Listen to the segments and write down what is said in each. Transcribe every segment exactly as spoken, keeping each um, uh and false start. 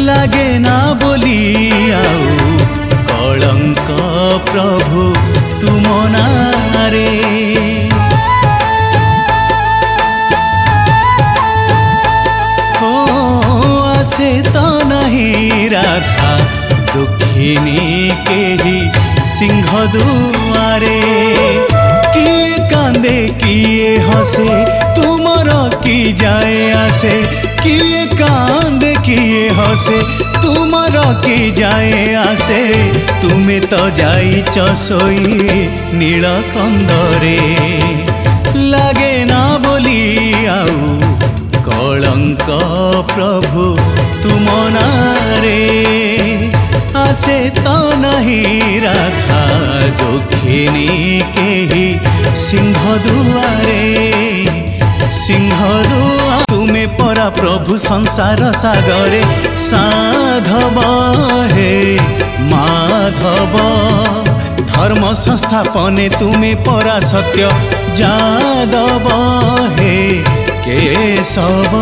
लागे ना बोली आउ कलंक प्रभु तुम नारे। हो आसे तो नहीं राधा दुखिनी केही सिंह दुआरे। किए कांदे किए हसे तुमर की जाए आसे। किए कांदे किए हसे तुमर की जाए आसे। तुमे तो जाइच सोई नीलकंदरे। लागे ना बोली आउ कलंक प्रभु तुम नारे। आसे तो नहीं राधा दुखिनी केही सिंह दुआरे। सिंह दुआ तुमे परा प्रभु संसार सागरे। साधव हे माधव धर्म संस्थापने तुमे परा सत्य जादव हे केशव।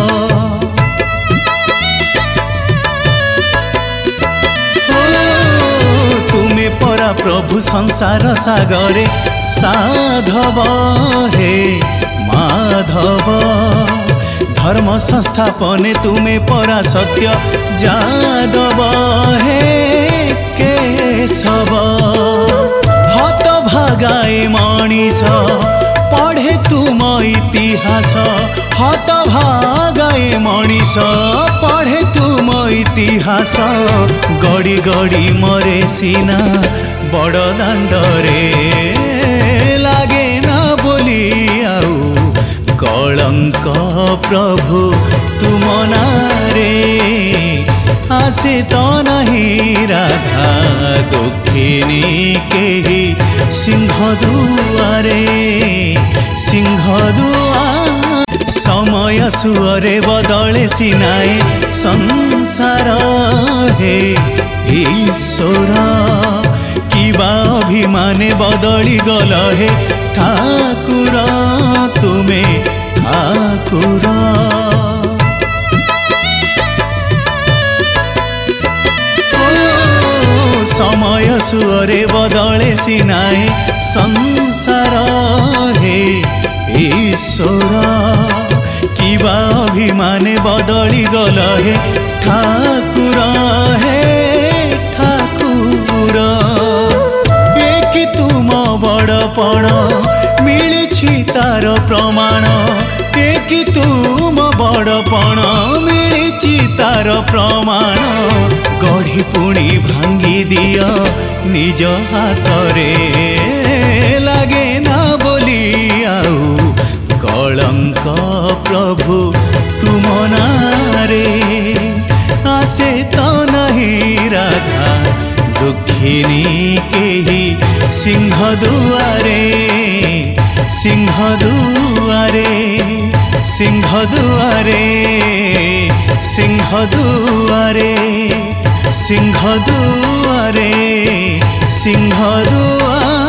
परा प्रभु संसार सागरे। साधव हे माधव धर्म संस्थापने तुमे परा सत्य जादव हे केशव। हत भागाए मनीष पढ़े तुम इतिहास। हत भागाए मनीष पढ़े तुम इतिहास। गड़ी गड़ी मरे सीना बड़ दांडरे। लागे ना बोली आउ कलंक प्रभु तुम नारे। आसे तो नहीं राधा दुखिनी केही सिंह दुआरे। सिंह दुआर समय सुअरे बदले सिनाए संसार हे ईश्वर। किबा अभिमाने बदली गल हे ठाकुर तुमे ठाकुर। समय सुअरे बदले सिनाए संसार हे ईश्वर। किबा अभिमाने बदली गल हे ठाकुर हे ठाकुर। एक तुम बड़पण मिली तार प्रमाण। एक तुम बड़पण मिली तार प्रमाण। गढ़ी पुणी भांगी दियो निज हाथरे। लागे ना बोली आउ कलंक प्रभु तुम नारे। आसे तो नहीं राधा दुखिनी केही सिंह दुआरे। सिंह दुआरे सिंह दुआरे सिंह दुआरे सिंह दुआरे सिंह दुआरे।